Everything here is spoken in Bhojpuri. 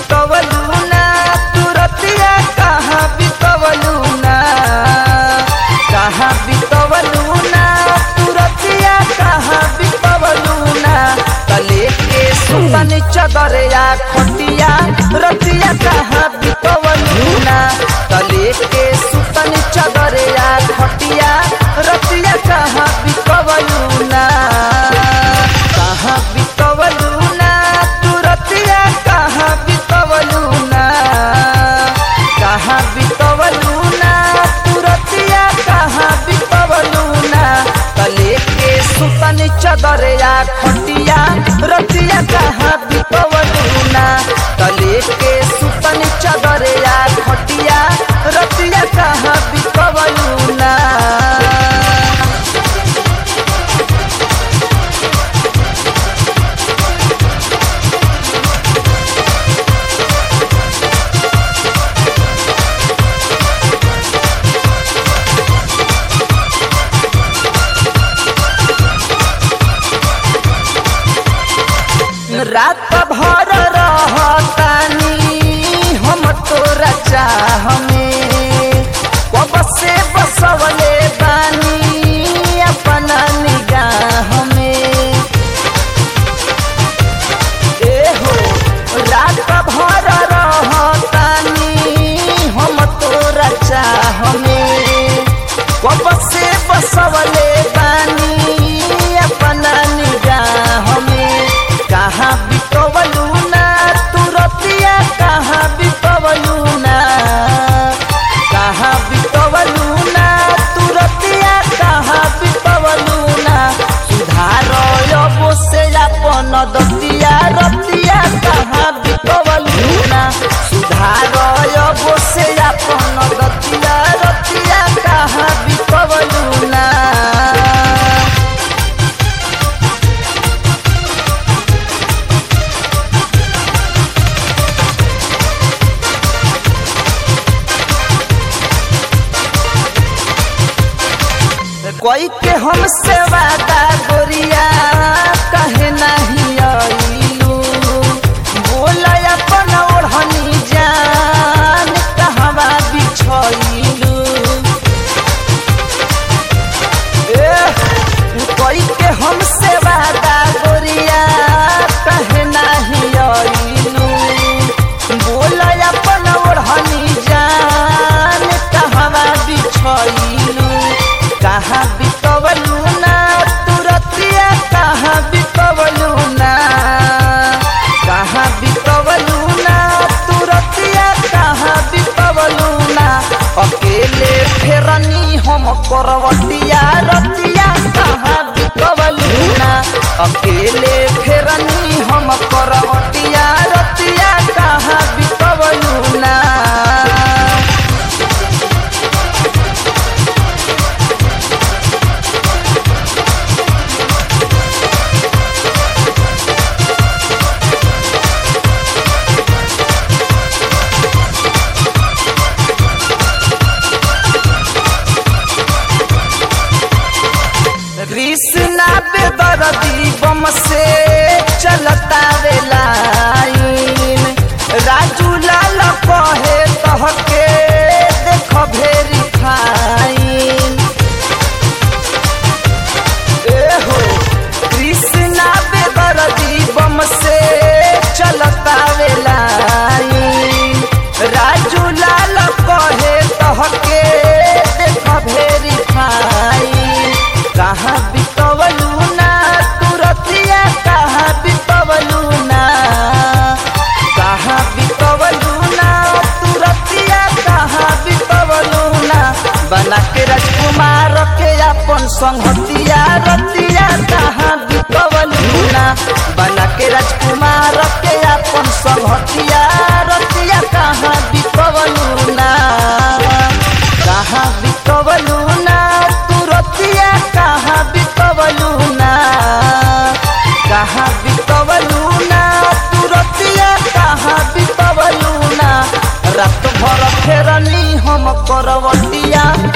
बितवलू ना तू रतिया कहाँ बितवलू ना कहाँ बितवलू ना तू रतिया कहाँ बितवलू ना तले के सुतन चदरिया खटिया रतिया कहाँ बितवलू ना तले के सुतन चदरिया खटिया रतिया कहाँ बितवलू ना कहाँ बितवलू ना तू रतिया कहाँ बितवलू ना कहाँ बितवलू ना तू रतिया कहाँ बितवलू ना तले के सुतन चदरिया खटिया रतिया कहाँ बितवलू ना तले के सुतन चदरिया खटिया रतिया कहाँ बितवलू ना। रात भर रहतानी हम तोरा चाह में कब से बसवले बानी अपना निगाह में ए हो रात भर रहतानी हम तोरा चाह में कब से बसवले बानी अपना निगाह में कहाँ बितवलू ना तू रतिया कहाँ बितवलू ना कहाँ बितवलू ना तू रतिया कहाँ बितवलू ना सुधार अब से अपन दतिया रतिया कहाँ बितवलू ना सुधार अब से अपन दतिया रतिया कहाँ बितवलू ना। कोई के हमसे वादा गोरिया कहे नहीं आइलू बोला अपन ओढ़नी जान कहवा बिछइलू कोई के हमसे वादा गोरिया कहे नहीं आइलू बोला अपन ओढ़नी जान कहवा बिछइलू कहाँ बितवलू ना तू रतिया कहाँ बितवलू ना कहाँ बितवलू ना तू रतिया कहाँ बितवलू ना अकेले फेरनी हम करवटिया रतिया कहाँ बितवलू ना अकेले फेरनी हम करवटिया रतिया कहाँ बितवलू ना। कृष्णा बेदर्दी बम से चलता रे लाइन राजू लाल कहे तहके देख भेरी फाइन हो कृष्णा बेदर्दी बम से चलता रे लाइन राजू लाल कहे तहके देख भेरी फाइन कहाँ बितवलू ना तू रतिया कहाँ बितवलू ना कहाँ बितवलू ना तू रतिया कहाँ बितवलू ना बना के राजकुमार के अपन संगतिया रतिया कहाँ बितवलू ना बना के राजकुमार के अपन संगतिया रतिया कहाँ बितवलू ना कहाँ बितवलू ना तू रतिया कहाँ बितवलू ना कहाँ बितवलू ना तू रतिया कहाँ बितवलू ना रात भर फेरनी हम करवटिया